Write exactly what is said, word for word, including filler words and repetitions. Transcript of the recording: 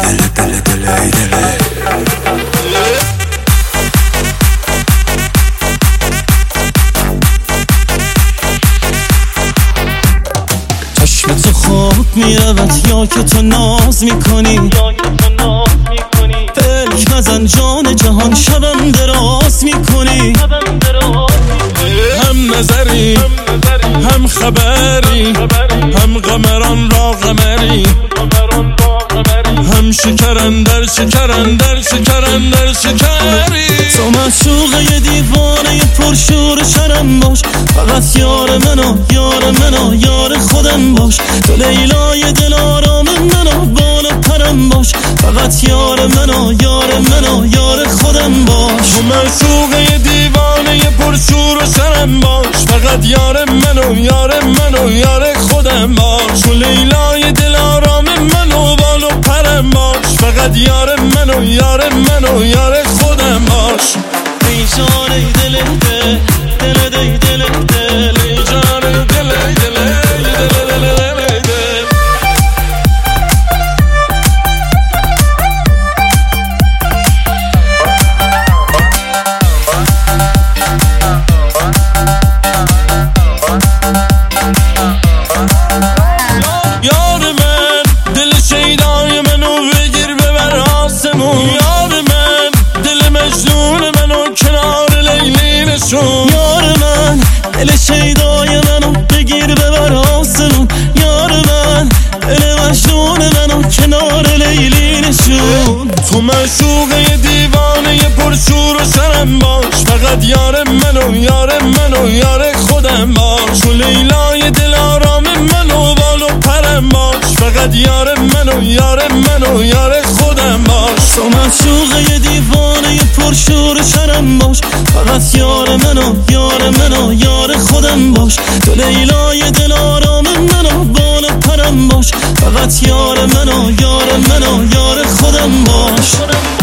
دل دل دل ای دل چشم تو خواب میرود یا که تو ناز میکنی، فکر نزن جان جهان شبم دراز میکنی. هم نظری هم خبری هم قمران را قمری، هم شکرن در شکرن در شکرن در شکری. تو معشوقه یه دیوانه پرشور شرم باش، فقط یار منو یار منو یار خودم باش. تو لیلای دل آرام منو بال و پرم باش، فقط یار منو یار منو یار خودم باش. تو معشوقه یه دیوانه پرشور شرم باش، فقط یار منو یار منو یار خودم باش. تو لیلای دل آرام منو بال و پرم باش، فقط یار منو یار منو یار خودم باش. ای جان ای دل دل دل دل دل دل ای جان ای دل ای دل ای دل دل دل ای دل. یار من دل شیدای منو بگیر ببر آسمون، یار من دل مجنون منو کنار لیلی نشون. یار من دل شیدای منو بگیر ببر آسمون، یار من دل مجنون منو کنار لیلی نشون. تو معشوقه دیوانه پرشور و شرم باش، فقط یار منو یار منو یار خودم باش. تو لیلای دل آرام منو بال و پرم باش، فقط یار منو یار منو یار خودم باش. تو معشوقه دیوانه پرشور شرم باش، فقط یار منو یار منو یار خودم باش. تو لیلای دل آرام منو بال و پرم باش، فقط یار منو یار منو یار خودم باش.